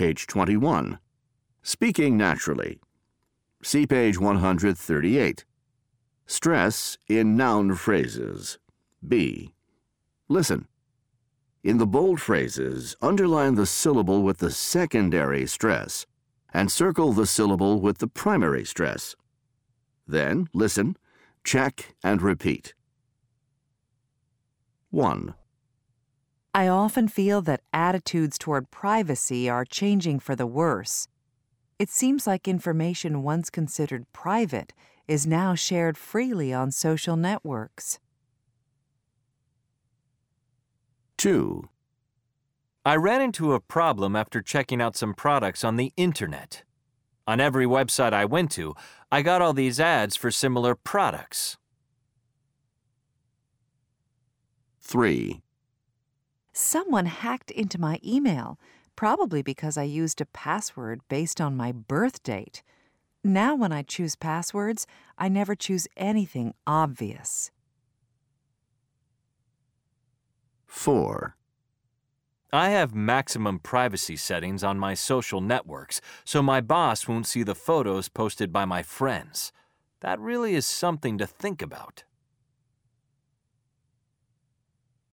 Page 21. Speaking naturally. See page 138. Stress in noun phrases. B. Listen. In the bold phrases, underline the syllable with the secondary stress and circle the syllable with the primary stress. Then listen, check, and repeat. 1. I often feel that attitudes toward privacy are changing for the worse. It seems like information once considered private is now shared freely on social networks. 2. I ran into a problem after checking out some products on the internet. On every website I went to, I got all these ads for similar products. 3. Someone hacked into my email, probably because I used a password based on my birth date. Now when I choose passwords, I never choose anything obvious. 4. I have maximum privacy settings on my social networks, so my boss won't see the photos posted by my friends. That really is something to think about.